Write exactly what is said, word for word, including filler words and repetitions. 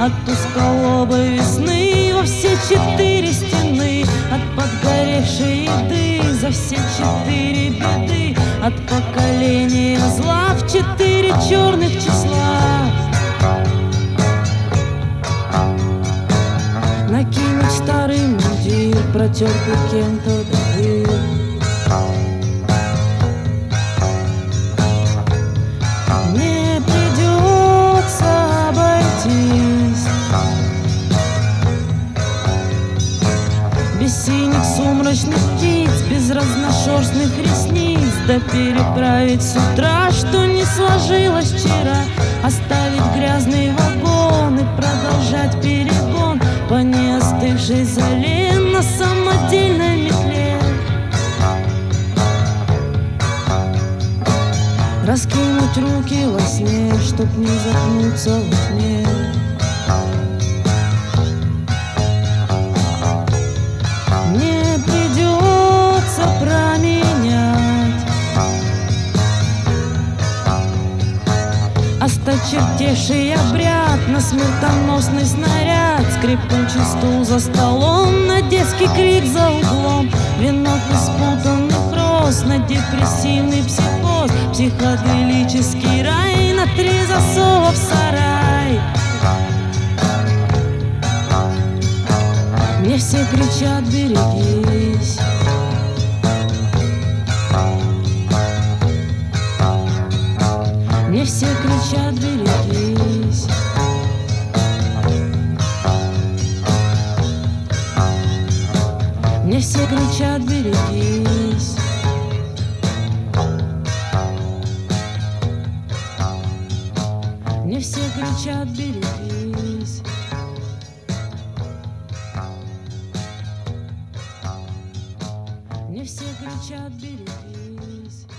от узколобой весны во все четыре стены, от подгоревшей еды за все четыре беды, от поколения зла в четыре черных числа. Накинуть старый мундир, протертый кем-то до дыр. Мне придется обойтись без синих сумрачных птиц, без разношерстных ресниц, да переправить с утра, что не сложилось вчера, оставить грязный вагон и продолжать перегон по неостывшей зале на самодельной метле. Раскинуть руки во сне, чтоб не загнуться во тьме. Мне придется променять осточертевший обряд на смертоносный снаряд, скрипучий стул за столом, на детский крик за углом, венок из спутанных роз на депрессивный психоз, психоделический рай на три засова в сарай. Мне все кричат: берегись. Мне все кричат: берегись. Мне все кричат: берегись. Мне все кричат: берегись. Мне все кричат: берегись.